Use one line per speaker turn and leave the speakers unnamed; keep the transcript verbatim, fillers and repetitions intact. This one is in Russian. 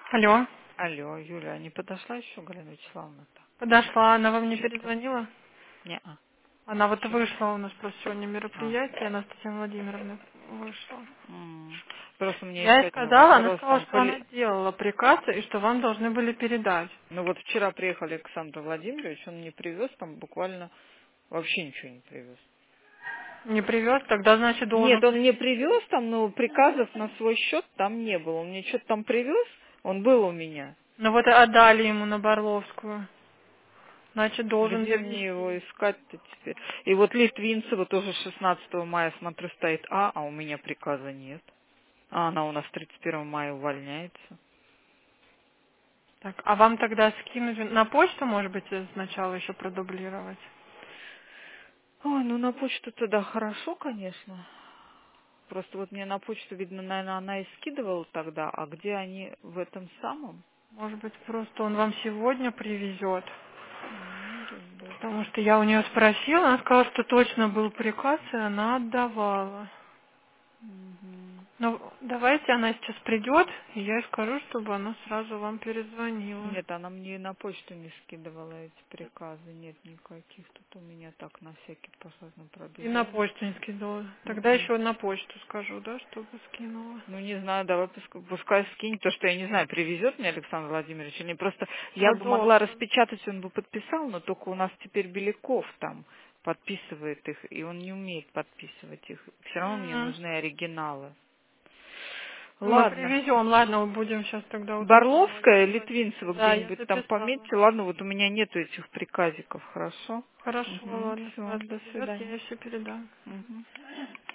Алло.
Алло, Юля, не подошла еще Галина Вячеславовна-то?
Подошла, она вам не
Что-то.
перезвонила?
Не-а.
Она вот
Что?
вышла у нас просто сегодня
А.
мероприятие, она с Татьяной Владимировной вышла.
М. Просто у меня
Я
есть
ей
один
сказала, она
вопрос.
сказала,
Там
что она
поли...
делала приказ и что вам должны были передать.
Ну вот вчера приехал Александр Владимирович, он мне привез там буквально вообще ничего не привез.
Не привез, тогда значит должен...
Нет, он мне привез там, но приказов на свой счет там не было. Он мне что-то там привез, он был у меня.
Ну вот и отдали ему на Барловскую. Значит должен
Где мне
довести.
его искать-то теперь? И вот Литвинцева тоже шестнадцатого мая, смотрю, стоит А, а у меня приказа нет. А она у нас тридцать первого мая увольняется.
Так, а вам тогда скинуть на почту, может быть, сначала еще продублировать?
Ой, ну на почту тогда хорошо, конечно. Просто вот мне на почту, видно, наверное, она и скидывала тогда, а где они в этом самом?
Может быть, просто он вам сегодня привезет?
Может быть.
Потому что я у нее спросила, она сказала, что точно был приказ, и она отдавала.
Мгм.
Ну, давайте она сейчас придет, и я ей скажу, чтобы она сразу вам перезвонила.
Нет, она мне и на почту не скидывала эти приказы, нет никаких. Тут у меня так на всякий пожарный
И на
пробежала.
почту не скидывала. Тогда
Мгм.
еще на почту скажу, да, чтобы скинула.
Ну, не знаю, давай пускай, пускай скинет, то, что я не знаю, привезет мне Александр Владимирович или нет. Просто я
Ну,
бы могла
должен.
распечатать, он бы подписал, но только у нас теперь Беляков там подписывает их, и он не умеет подписывать их. Все равно мне
М.
нужны оригиналы.
Мы
Ладно.
привезем, ладно, мы будем сейчас тогда уточнять.
Барловская, Литвинцева
Да, я
где-нибудь там
записала.
пометьте. Ладно, вот у меня нету этих приказиков, хорошо?
Хорошо,
Угу,
ладно,
все,
раз
до
привезет, я
свидания.
ей все передам.
Мгм.